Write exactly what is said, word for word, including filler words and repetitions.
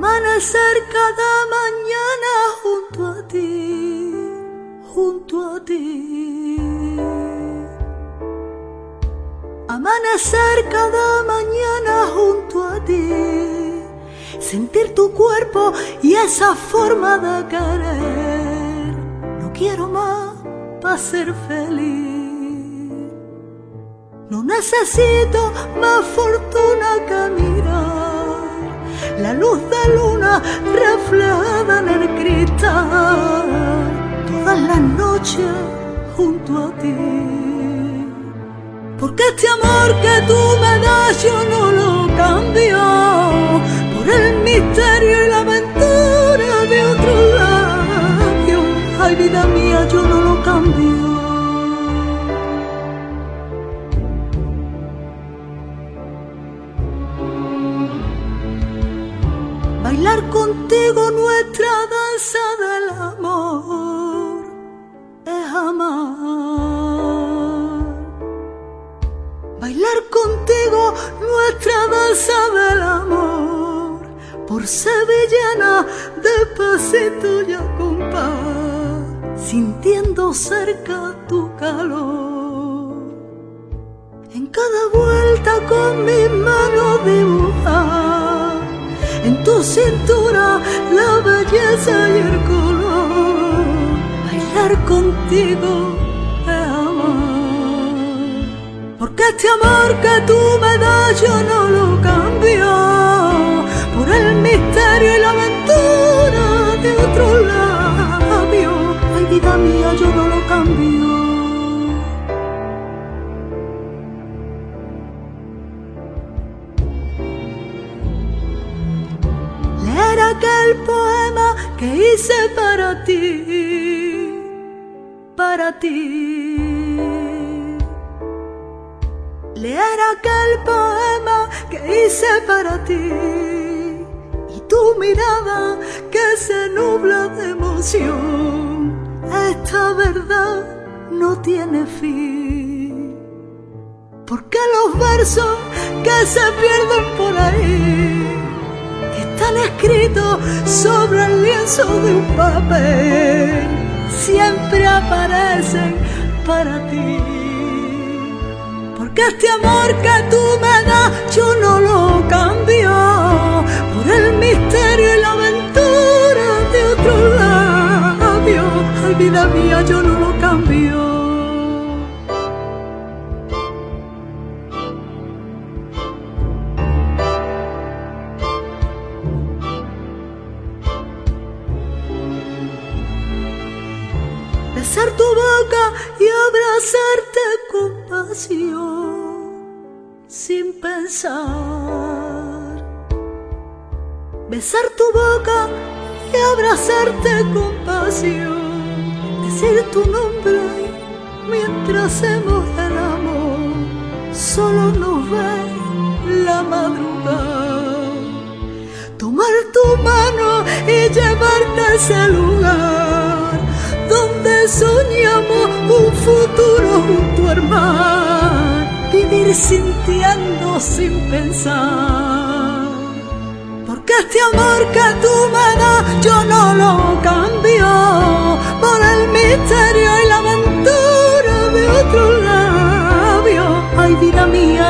Amanecer cada mañana junto a ti, junto a ti. Amanecer cada mañana junto a ti. Sentir tu cuerpo y esa forma de querer. No quiero más para ser feliz. No necesito más fortuna que mirar la luz de luna reflejada en el cristal todas las noches junto a ti. Porque este amor que tú me das yo no lo cambio por el misterio y la aventura de otro labio. Ay, vida mía, yo no lo cambio. Bailar contigo nuestra danza del amor es amar. Bailar contigo nuestra danza del amor por sevillana, despacito y a compás, sintiendo cerca tu calor. En cada vuelta con mis manos dibujar en tu cintura la belleza y el color. Bailar contigo es amar. Porque este amor que tú me das yo no lo cambio por el misterio y la aventura de otro labio. Ay, vida mía, yo no lo cambio. Aquel poema que hice para ti, para ti. Leer aquel poema que hice para ti y tu mirada que se nubla de emoción. Esta verdad no tiene fin, porque los versos que se pierden por ahí están escritos sobre el lienzo de un papel, siempre aparecen para ti. Porque este amor que tú me das yo no lo cambio por el misterio y la aventura de otro labio. Ay, vida mía, yo no lo cambio. Besar tu boca y abrazarte con pasión, sin pensar. Besar tu boca y abrazarte con pasión. Decir tu nombre mientras hacemos el amor. Solo nos ve la madrugada. Tomar tu mano y llevarte a ese lugar donde soñamos un futuro junto al mar, vivir sintiendo sin pensar. Porque este amor que tú me das yo no lo cambio por el misterio y la aventura de otro labio. Ay, vida mía,